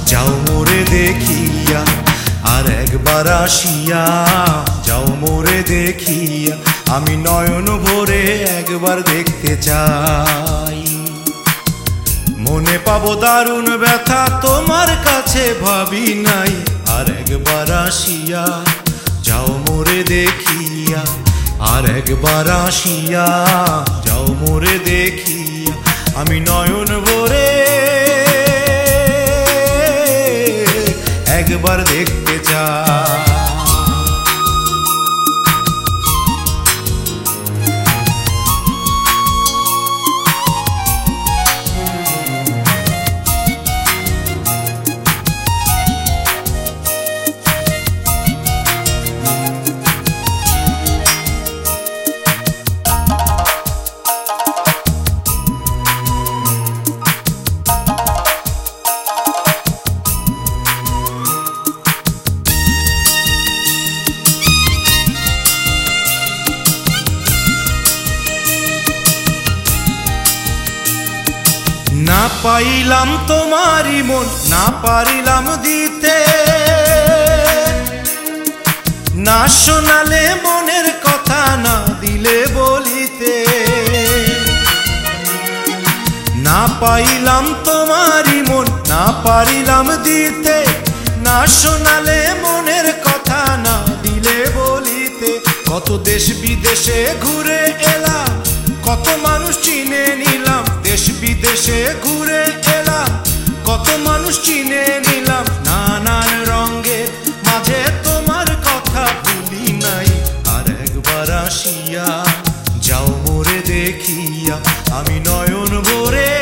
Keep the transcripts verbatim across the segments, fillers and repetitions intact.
যাও মোরে দেখিয়া, আর একবার আসিয়া যাও মোরে দেখিয়া, আমি নয়ন ভরে একবার দেখতে চাই। মনে পাবো দারুণ ব্যথা তোমার কাছে ভাবি নাই, আর একবার আসিয়া যাও মোরে দেখিয়া, আর একবার আসিয়া যাও মোরে দেখিয়া, আমি নয়ন ভরে একবার দেখতে চাই। না পাইলাম তোমারি মন, না পারিলাম দিতে, না শোনালে মনের কথা, না দিলে বলিতে। না পাইলাম তোমারি মন, না পারিলাম দিতে, না শোনালে মনের কথা, না দিলে বলিতে। কত দেশ বিদেশে ঘুরে এলাম, কত মানুষ চিনে নিলাম, দেশ বিদেশে ঘুরে এলাম, কত মানুষ চিনে নিলাম। নানান রঙের মাঝে তোমার কথা ভুলি নাই, আর একবার আসিয়া যাও মোরে দেখিয়া, আমি নয়ন ভরে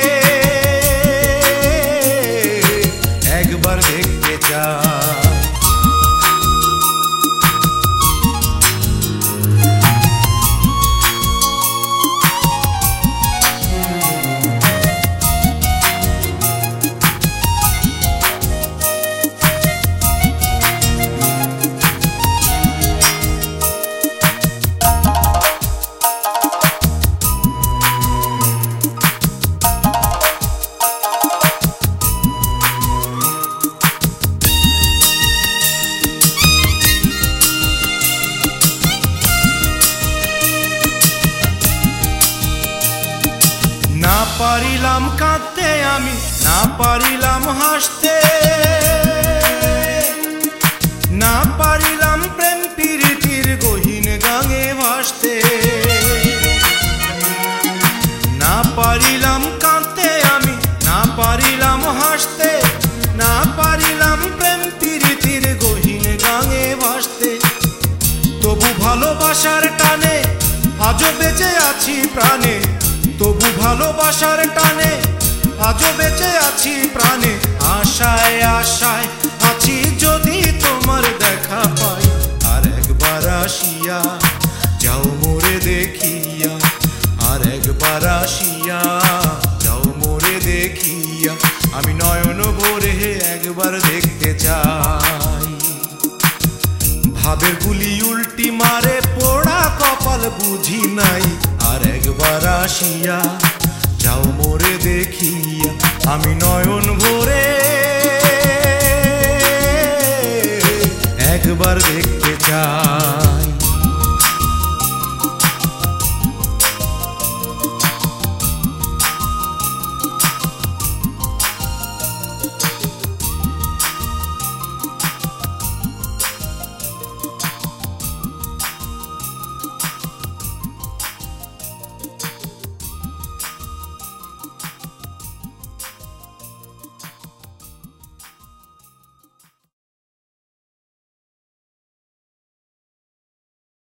একবার দেখতে চাই। না পারিলাম কাঁদতে আমি, না পারিলাম হাসতে, না পারিলাম প্রেম প্রীতির গহীন গাঙে ভাসতে। না পারিলাম কাঁদতে আমি, না পারিলাম হাসতে, না পারিলাম প্রেম প্রীতির গহীন গাঙে ভাসতে। তবু ভালোবাসার টানে আজও বেঁচে আছি প্রাণে, তবু ভালোবাসার টানে আজও বেঁচে আছি প্রাণে। আশায় আশায় আছি যদি তোমার দেখা পাই, আর একবার আসিয়া যাও মোরে দেখিয়া, আর একবার আসিয়া যাও মোরে দেখিয়া, আমি নয়ন ভরে একবার দেখতে চাই। ভাবের গুলি উল্টি মারে পোড়া কপাল বুঝি নাই, আর একবার আসিয়া যাও মোরে দেখিয়া, আমি নয়ন ভরে একবার দেখতে চাই।